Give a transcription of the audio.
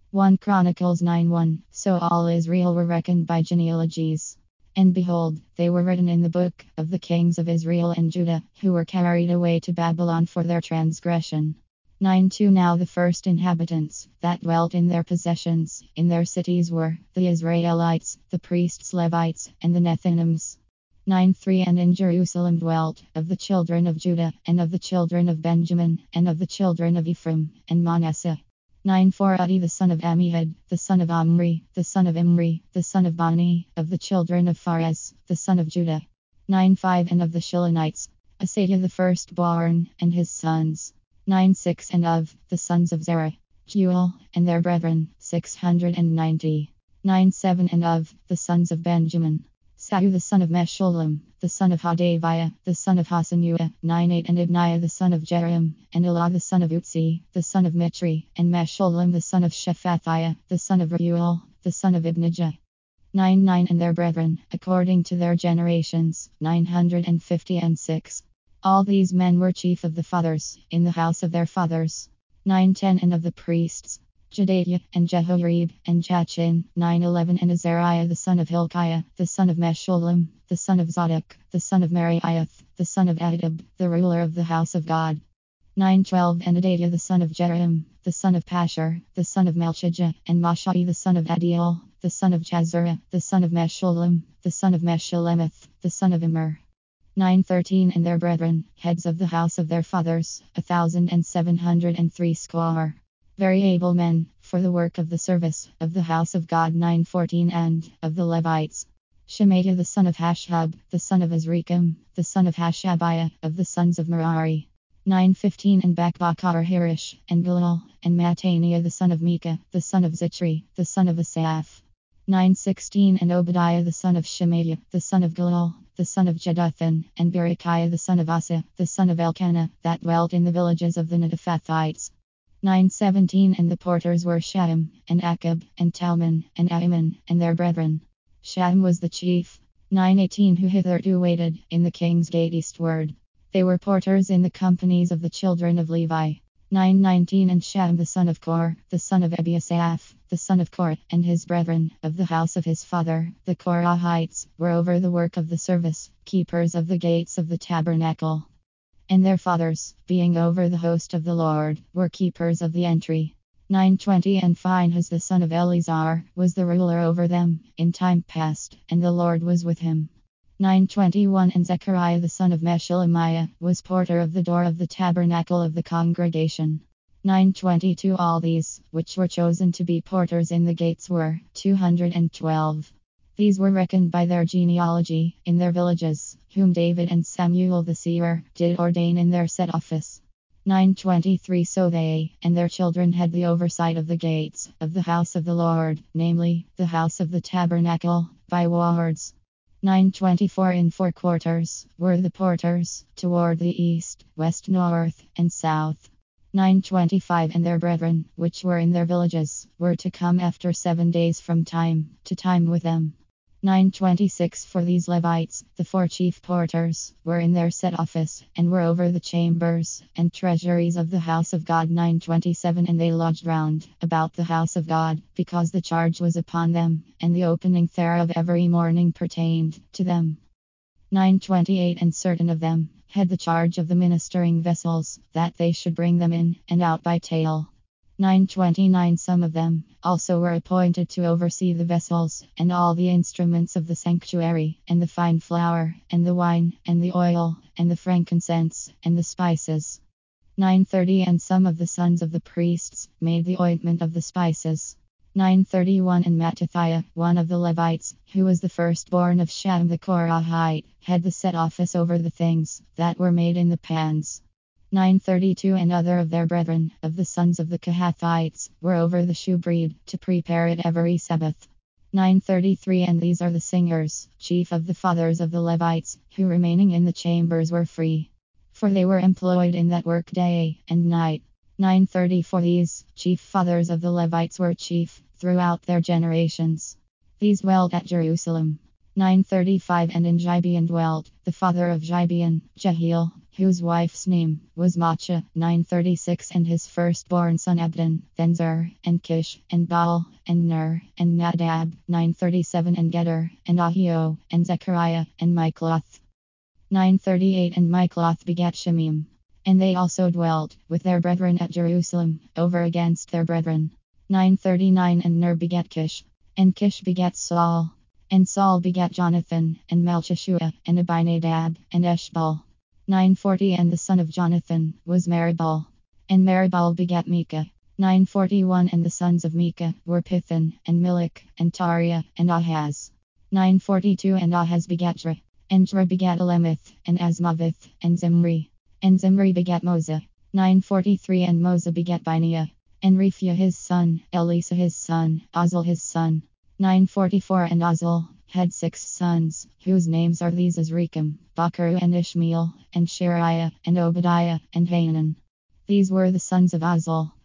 1 Chronicles 9:1. So all Israel were reckoned by genealogies. And behold, they were written in the book of the kings of Israel and Judah, who were carried away to Babylon for their transgression. 9:2. Now the first inhabitants that dwelt in their possessions, in their cities were the Israelites, the priests Levites, and the Nethinims. 9:3. And in Jerusalem dwelt, of the children of Judah, and of the children of Benjamin, and of the children of Ephraim, and Manasseh. 9:4. Adi the son of Ammihud, the son of Omri, the son of Imri, the son of Bani, of the children of Pharez, the son of Judah. 9:5. And of the Shilonites, Asadiah the firstborn, and his sons. 9:6. And of the sons of Zerah, Jeuel, and their brethren, 690. 9:7. And of the sons of Benjamin, Sahu the son of Meshullam, the son of Hodaviah, the son of Hasanua. 9:8. And Ibniah the son of Jerim, and Elah the son of Utzi, the son of Mitri, and Meshullam the son of Shephathiah, the son of Reuel, the son of Ibnijah. 9:9. And their brethren, according to their generations, 956. All these men were chief of the fathers, in the house of their fathers. 9:10. And of the priests, Jedaiah, and Jehoiarib, and Jachin. 9:11. And Azariah the son of Hilkiah, the son of Meshullam, the son of Zadok, the son of Merioth, the son of Ahitub, the ruler of the house of God. 9:12. And Adaiah the son of Jeroham, the son of Pashur, the son of Melchijah, and Mashai the son of Adiel, the son of Chazurah, the son of Meshullam, the son of Meshulemeth, the son of Immer. 9:13. And their brethren, heads of the house of their fathers, 1,703. Very able men, for the work of the service of the house of God. 9:14. And of the Levites, Shemaiah the son of Hashab, the son of Azrikam, the son of Hashabiah, of the sons of Merari. 9:15. And Bakbakar Hirish, and Galal, and Mattaniah the son of Micah, the son of Zitri, the son of Asaph. 9:16. And Obadiah the son of Shemaiah, the son of Galal, the son of Jeduthun, and Berechiah the son of Asa, the son of Elkanah, that dwelt in the villages of the Netophathites. 9:17. And the porters were Shaham, and Akab, and Talman, and Ahiman, and their brethren. Shaham was the chief. 9:18. Who hitherto waited in the king's gate eastward. They were porters in the companies of the children of Levi. 9:19. And Shaham the son of Kor, the son of Ebiasaph, the son of Kor, and his brethren, of the house of his father, the Korahites, were over the work of the service, keepers of the gates of the tabernacle. And their fathers, being over the host of the Lord, were keepers of the entry. 9:20. And Phinehas the son of Eleazar was the ruler over them, in time past, and the Lord was with him. 9:21. And Zechariah the son of Meshulamiah was porter of the door of the tabernacle of the congregation. 9:22. All these, which were chosen to be porters in the gates, were 212. These were reckoned by their genealogy, in their villages, whom David and Samuel the seer did ordain in their set office. 9:23. So they and their children had the oversight of the gates of the house of the Lord, namely, the house of the tabernacle, by wards. 9:24. In 4 quarters were the porters, toward the east, west, north, and south. 9:25. And their brethren, which were in their villages, were to come after 7 days from time to time with them. 9:26. For these Levites, the 4 chief porters, were in their set office, and were over the chambers and treasuries of the house of God. 9:27. And they lodged round about the house of God, because the charge was upon them, and the opening thereof every morning pertained to them. 9:28. And certain of them had the charge of the ministering vessels, that they should bring them in and out by tale. 9:29. Some of them also were appointed to oversee the vessels, and all the instruments of the sanctuary, and the fine flour, and the wine, and the oil, and the frankincense, and the spices. 9:30. And some of the sons of the priests made the ointment of the spices. 9:31. And Mattithiah, one of the Levites, who was the firstborn of Sham the Korahite, had the set office over the things that were made in the pans. 9:32. And other of their brethren, of the sons of the Kohathites, were over the shewbread, to prepare it every Sabbath. 9:33. And these are the singers, chief of the fathers of the Levites, who remaining in the chambers were free. For they were employed in that work day and night. 9:34. These chief fathers of the Levites were chief throughout their generations. These dwelt at Jerusalem. 9:35. And in Gibeon dwelt the father of Gibeon, Jehiel, whose wife's name was Macha, 936, and his firstborn son Abdon, then Zer, and Kish, and Baal, and Ner, and Nadab, 937, and Gedor, and Ahio, and Zechariah, and Michloth. 938 And Michloth begat Shemim. And they also dwelt with their brethren at Jerusalem, over against their brethren. 939 And Ner begat Kish. And Kish begat Saul. And Saul begat Jonathan, and Melchishua, and Abinadab, and Eshbal. 940 And the son of Jonathan was Meribal. And Meribal begat Micah. 941 And the sons of Micah were Pithon, and Milch, and Tariah, and Ahaz. 942 And Ahaz begat Jra. And Jra begat Alemeth, and Asmaveth, and Zimri. And Zimri begat Moza. 943 And Moza begat Binea. And Rephia his son, Elisa his son, Ozil his son. 944 And Ozil had 6 sons, whose names are these: Azrikam, Bakru, and Ishmael, and Shariah, and Obadiah, and Hanan. These were the sons of Ozil.